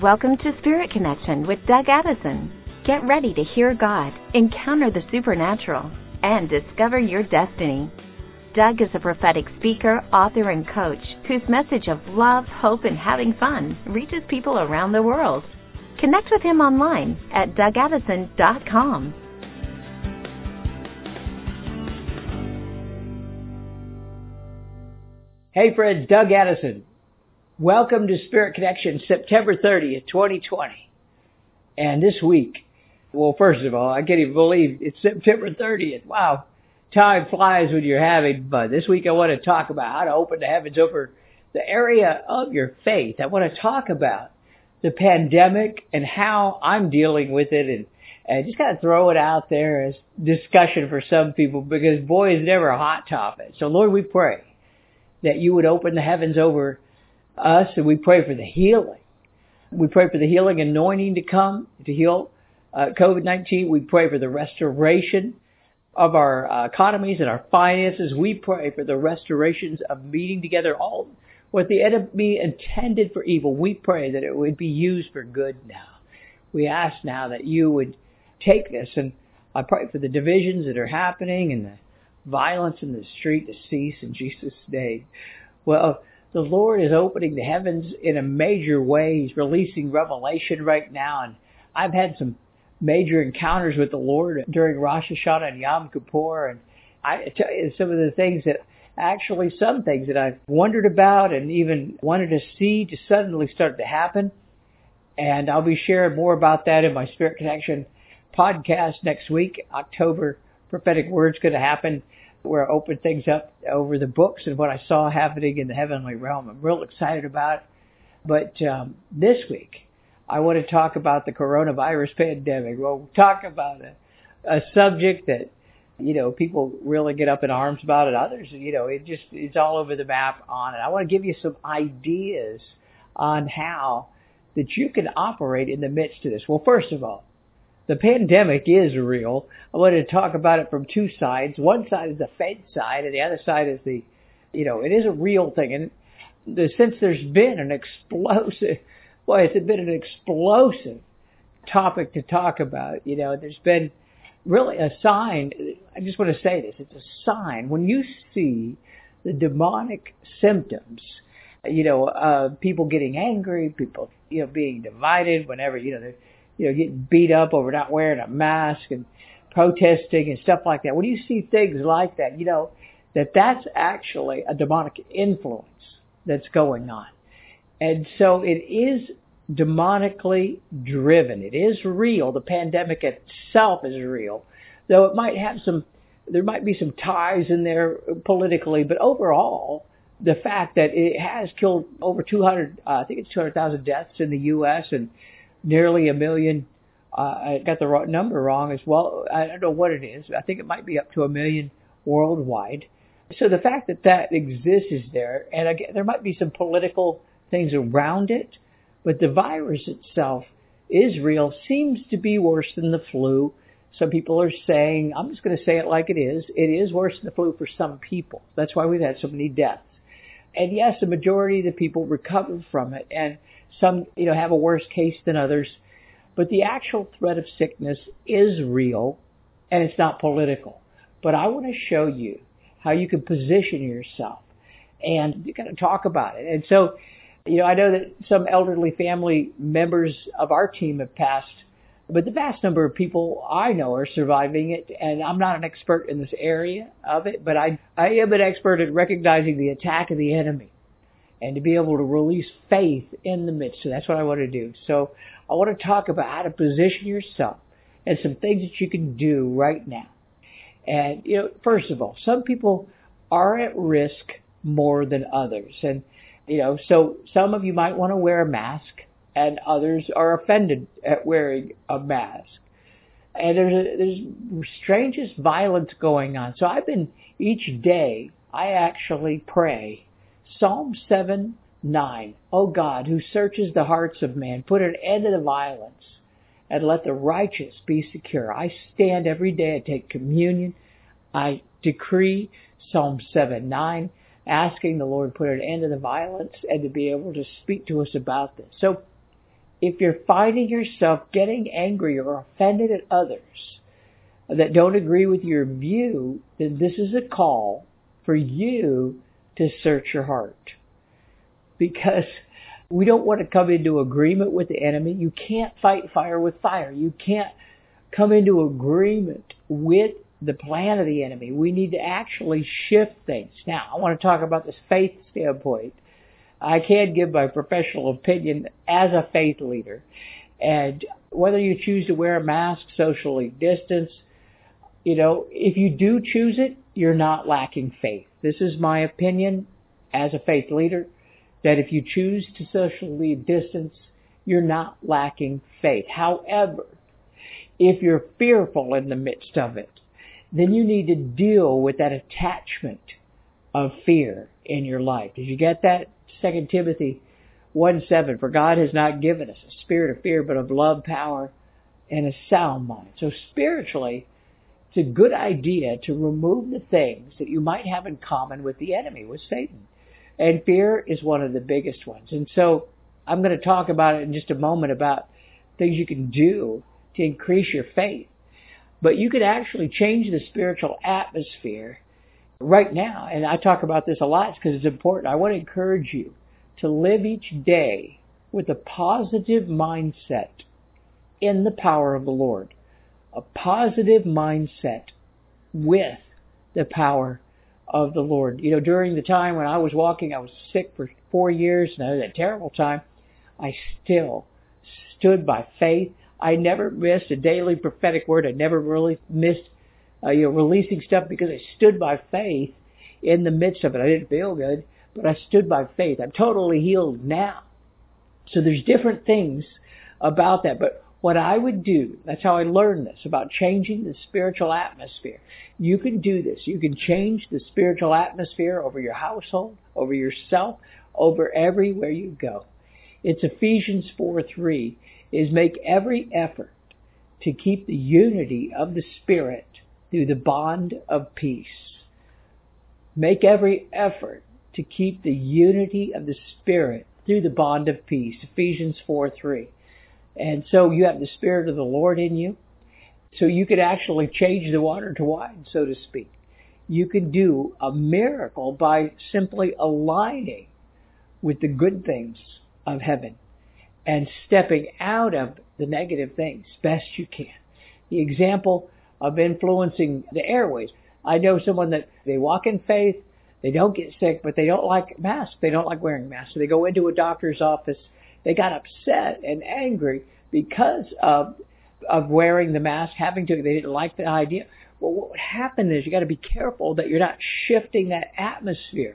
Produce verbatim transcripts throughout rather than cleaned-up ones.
Welcome to Spirit Connection with Doug Addison. Get ready to hear God, encounter the supernatural, and discover your destiny. Doug is a prophetic speaker, author, and coach whose message of love, hope, and having fun reaches people around the world. Connect with him online at doug addison dot com. Hey friends, Doug Addison. Welcome to Spirit Connection, September thirtieth, twenty twenty. And this week, well, first of all, I can't even believe it's September thirtieth. Wow, time flies when you're having fun. This week I want to talk about how to open the heavens over the area of your faith. I want to talk about the pandemic and how I'm dealing with it, and, and just kind of throw it out there as discussion for some people because, boy, it's never a hot topic. So, Lord, we pray that you would open the heavens over us, and we pray for the healing. We pray for the healing anointing to come to heal uh, COVID nineteen. We pray for the restoration of our uh, economies and our finances. We pray for the restorations of meeting together all what the enemy intended for evil. We pray that it would be used for good now. We ask now that you would take this, and I pray for the divisions that are happening and the violence in the street to cease in Jesus' name. Well, the Lord is opening the heavens in a major way. He's releasing revelation right now, and I've had some major encounters with the Lord during Rosh Hashanah and Yom Kippur, and I tell you some of the things that actually some things that I've wondered about and even wanted to see just suddenly start to happen. And I'll be sharing more about that in my Spirit Connection podcast next week. October Prophetic Word's going to happen, where I open things up over the books and what I saw happening in the heavenly realm. I'm real excited about it. But um, this week, I want to talk about the coronavirus pandemic. We'll talk about a, a subject that, you know, people really get up in arms about, and others, you know, it just, it's all over the map on it. I want to give you some ideas on how that you can operate in the midst of this. Well, first of all, the pandemic is real. I want to talk about it from two sides. One side is the Fed side, and the other side is the, you know, it is a real thing. And the, since there's been an explosive, boy, it's been an explosive topic to talk about. You know, there's been really a sign. I just want to say this. It's a sign. When you see the demonic symptoms, you know, uh, people getting angry, people, you know, being divided whenever, you know, they're, you know, getting beat up over not wearing a mask and protesting and stuff like that. When you see things like that, you know, that that's actually a demonic influence that's going on. And so it is demonically driven. It is real. The pandemic itself is real, though it might have some, there might be some ties in there politically, but overall, the fact that it has killed over two hundred, uh, I think it's two hundred thousand deaths in the U S and nearly a million, uh, I got the wrong number wrong as well. I don't know what it is. I think it might be up to a million worldwide. So the fact that that exists is there, and again, there might be some political things around it, but the virus itself is real, seems to be worse than the flu. Some people are saying, I'm just going to say it like it is, it is worse than the flu for some people. That's why we've had so many deaths. And yes, the majority of the people recover from it, and some, you know, have a worse case than others. But the actual threat of sickness is real, and it's not political. But I want to show you how you can position yourself, and you got to talk about it. And so, you know, I know that some elderly family members of our team have passed, but the vast number of people I know are surviving it, and I'm not an expert in this area of it, but I, I am an expert at recognizing the attack of the enemy and to be able to release faith in the midst. So that's what I want to do. So I want to talk about how to position yourself and some things that you can do right now. And, you know, first of all, some people are at risk more than others. And, you know, so some of you might want to wear a mask, and others are offended at wearing a mask. And there's a, there's strangest violence going on. So I've been, each day, I actually pray Psalm seven nine. Oh God, who searches the hearts of man, put an end to the violence and let the righteous be secure. I stand every day, I take communion, I decree Psalm seven nine, asking the Lord to put an end to the violence and to be able to speak to us about this. So if you're finding yourself getting angry or offended at others that don't agree with your view, then this is a call for you to search your heart. Because we don't want to come into agreement with the enemy. You can't fight fire with fire. You can't come into agreement with the plan of the enemy. We need to actually shift things. Now, I want to talk about this faith standpoint. I can give my professional opinion as a faith leader. And whether you choose to wear a mask, socially distance, you know, if you do choose it, you're not lacking faith. This is my opinion as a faith leader, that if you choose to socially distance, you're not lacking faith. However, if you're fearful in the midst of it, then you need to deal with that attachment of fear in your life. Did you get that? Second Timothy one seven, for God has not given us a spirit of fear, but of love, power, and a sound mind. So spiritually, it's a good idea to remove the things that you might have in common with the enemy, with Satan. And fear is one of the biggest ones. And so I'm going to talk about it in just a moment about things you can do to increase your faith. But you could actually change the spiritual atmosphere right now. And I talk about this a lot because it's important. I want to encourage you to live each day with a positive mindset in the power of the Lord. A positive mindset with the power of the Lord. You know, during the time when I was walking, I was sick for four years, and I had a terrible time. I still stood by faith. I never missed a daily prophetic word. I never really missed, uh, you know, releasing stuff because I stood by faith in the midst of it. I didn't feel good, but I stood by faith. I'm totally healed now. So there's different things about that. But what I would do, that's how I learned this, about changing the spiritual atmosphere. You can do this. You can change the spiritual atmosphere over your household, over yourself, over everywhere you go. It's Ephesians four three, is make every effort to keep the unity of the Spirit through the bond of peace. Make every effort to keep the unity of the Spirit through the bond of peace. Ephesians four three. And so you have the Spirit of the Lord in you. So you could actually change the water to wine, so to speak. You can do a miracle by simply aligning with the good things of heaven and stepping out of the negative things best you can. The example of influencing the airways. I know someone that they walk in faith, they don't get sick, but they don't like masks. They don't like wearing masks. So they go into a doctor's office. They got upset and angry because of of wearing the mask, having to. They didn't like the idea. Well, what would happen is you got to be careful that you're not shifting that atmosphere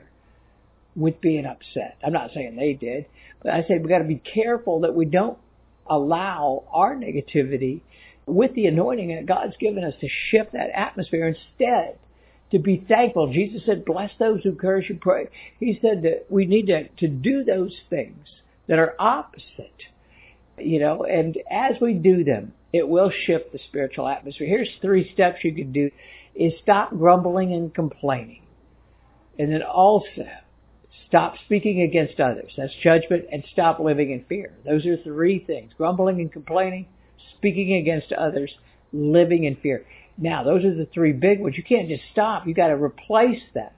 with being upset. I'm not saying they did, but I said we got to be careful that we don't allow our negativity with the anointing that God's given us to shift that atmosphere. Instead, to be thankful. Jesus said, bless those who curse you, pray. He said that we need to, to do those things that are opposite, you know, and as we do them, it will shift the spiritual atmosphere. Here's three steps you can do, is stop grumbling and complaining. And then also, stop speaking against others. That's judgment. And stop living in fear. Those are three things. Grumbling and complaining, speaking against others, living in fear. Now, those are the three big ones. You can't just stop. You got to replace that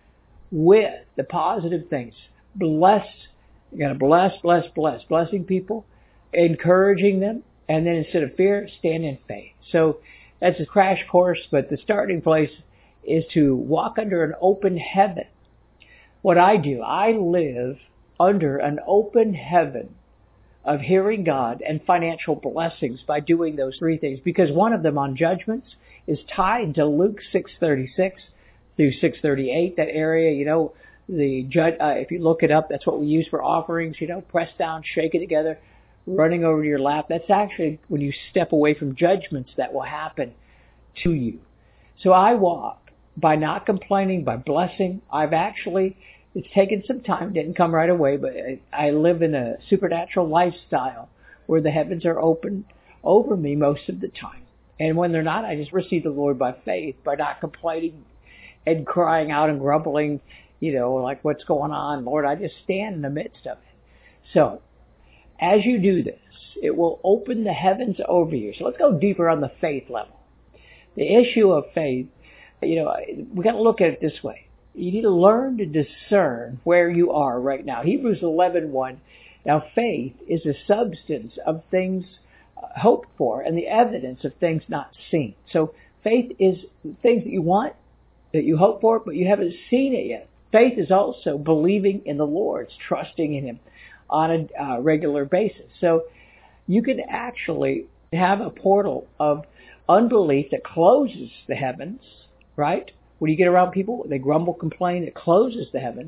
with the positive things. Bless. You got to bless, bless, bless. Blessing people, encouraging them, and then instead of fear, stand in faith. So that's a crash course, but the starting place is to walk under an open heaven. What I do, I live under an open heaven of hearing God and financial blessings by doing those three things, because one of them on judgments is tied to Luke six thirty-six through six thirty-eight, that area, you know, the judge, uh, if you look it up, that's what we use for offerings, you know, press down, shake it together, running over to your lap. That's actually when you step away from judgments that will happen to you. So I walk by not complaining, by blessing. I've actually, it's taken some time, didn't come right away, but I live in a supernatural lifestyle where the heavens are open over me most of the time. And when they're not, I just receive the Lord by faith, by not complaining and crying out and grumbling, you know, like what's going on, Lord. I just stand in the midst of it. So As you do this, it will open the heavens over you. So let's go deeper on the faith level. The issue of faith, you know, we got to look at it this way. You need to learn to discern where you are right now. Hebrews eleven one. Now faith is the substance of things hoped for and the evidence of things not seen. So faith is things that you want, that you hope for, but you haven't seen it yet. Faith is also believing in the Lord, it's trusting in Him on a uh, regular basis. So you can actually have a portal of unbelief that closes the heavens, right? When you get around people, they grumble, complain, it closes the heavens.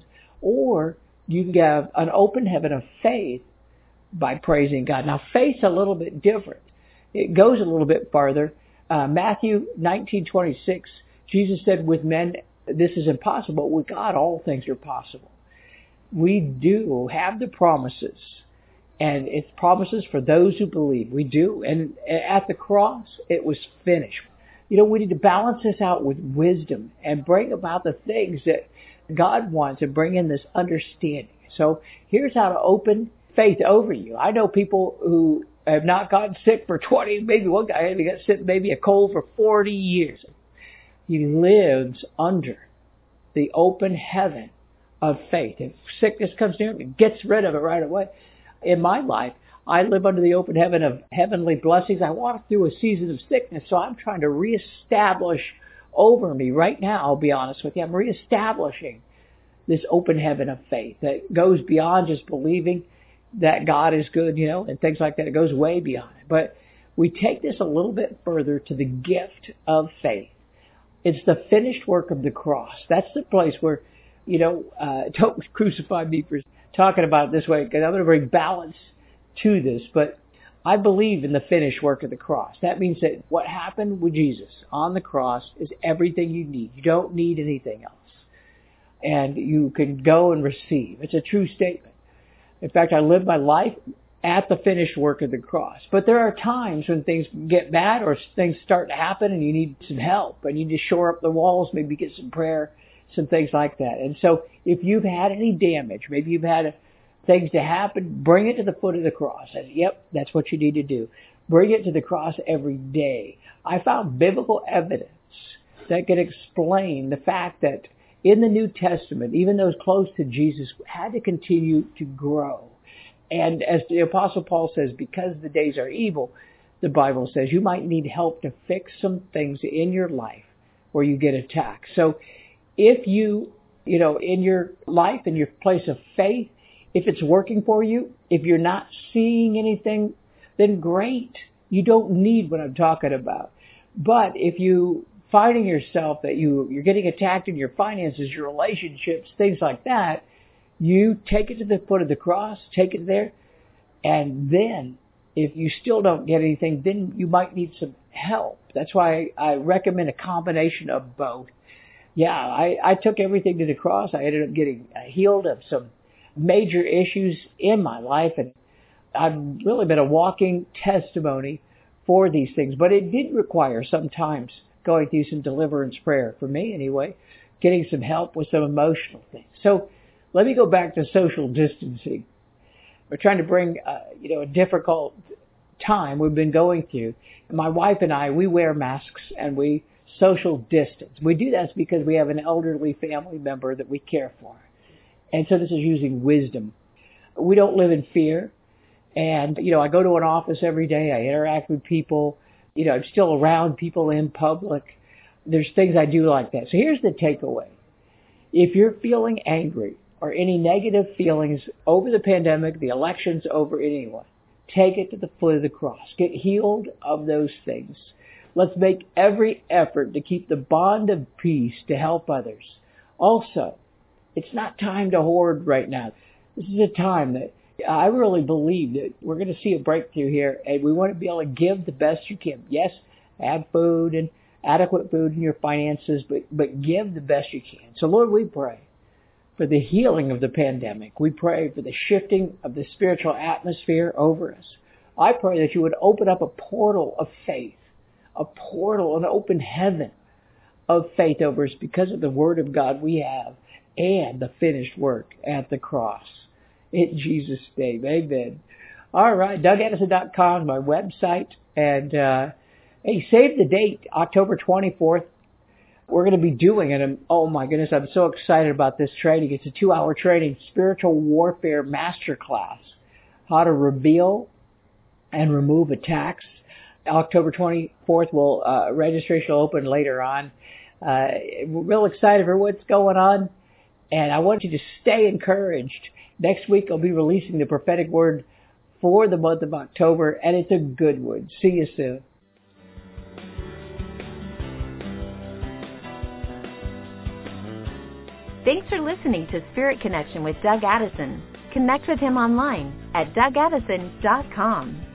Or you can have an open heaven of faith by praising God. Now, faith's a little bit different. It goes a little bit farther. Uh, Matthew nineteen twenty-six, Jesus said, with men, this is impossible. With God, all things are possible. We do have the promises, and it's promises for those who believe. We do. And at the cross, it was finished. You know, we need to balance this out with wisdom and bring about the things that God wants and bring in this understanding. So here's how to open faith over you. I know people who have not gotten sick for twenty, maybe one guy had got sick, maybe a cold for forty years. He lives under the open heaven of faith. If sickness comes near him, he gets rid of it right away. In my life, I live under the open heaven of heavenly blessings. I walk through a season of sickness, so I'm trying to reestablish over me right now, I'll be honest with you. I'm reestablishing this open heaven of faith that goes beyond just believing that God is good, you know, and things like that. It goes way beyond it. But we take this a little bit further to the gift of faith. It's the finished work of the cross. That's the place where, you know, uh, don't crucify me for talking about it this way, because I'm going to bring balance to this. But I believe in the finished work of the cross. That means that what happened with Jesus on the cross is everything you need. You don't need anything else. And you can go and receive. It's a true statement. In fact, I live my life at the finished work of the cross. But there are times when things get bad or things start to happen and you need some help. And you need to shore up the walls, maybe get some prayer, some things like that. And so if you've had any damage, maybe you've had things to happen, bring it to the foot of the cross. And yep, that's what you need to do. Bring it to the cross every day. I found biblical evidence that could explain the fact that in the New Testament, even those close to Jesus had to continue to grow. And as the Apostle Paul says, because the days are evil, the Bible says you might need help to fix some things in your life where you get attacked. So if you, you know, in your life, in your place of faith, if it's working for you, if you're not seeing anything, then great. You don't need what I'm talking about. But if you finding yourself that you, you're getting attacked in your finances, your relationships, things like that, you take it to the foot of the cross, take it there, and then if you still don't get anything, then you might need some help. That's why I recommend a combination of both. Yeah, I, I took everything to the cross. I ended up getting healed of some major issues in my life, and I've really been a walking testimony for these things. But it did require sometimes going through some deliverance prayer, for me anyway, getting some help with some emotional things. So let me go back to social distancing. We're trying to bring, uh, you know, a difficult time we've been going through. My wife and I, we wear masks and we social distance. We do that because we have an elderly family member that we care for. And so this is using wisdom. We don't live in fear. And, you know, I go to an office every day. I interact with people. You know, I'm still around people in public. There's things I do like that. So here's the takeaway. If you're feeling angry or any negative feelings over the pandemic, the elections, over anyone, take it to the foot of the cross. Get healed of those things. Let's make every effort to keep the bond of peace to help others. Also, it's not time to hoard right now. This is a time that I really believe that we're going to see a breakthrough here, and we want to be able to give the best you can. Yes, add food and adequate food in your finances, but, but give the best you can. So, Lord, we pray for the healing of the pandemic. We pray for the shifting of the spiritual atmosphere over us. I pray that you would open up a portal of faith, a portal, an open heaven of faith over us because of the Word of God we have and the finished work at the cross. In Jesus' name, amen. All right, Doug Addison dot com is my website. And uh, hey, save the date, October twenty-fourth. We're going to be doing it. Oh, my goodness, I'm so excited about this training. It's a two-hour training, Spiritual Warfare Masterclass, how to reveal and remove attacks. October twenty-fourth, will uh, registration will open later on. Uh, we're real excited for what's going on, and I want you to stay encouraged. Next week, I'll be releasing the prophetic word for the month of October, and it's a good one. See you soon. Thanks for listening to Spirit Connection with Doug Addison. Connect with him online at Doug Addison dot com.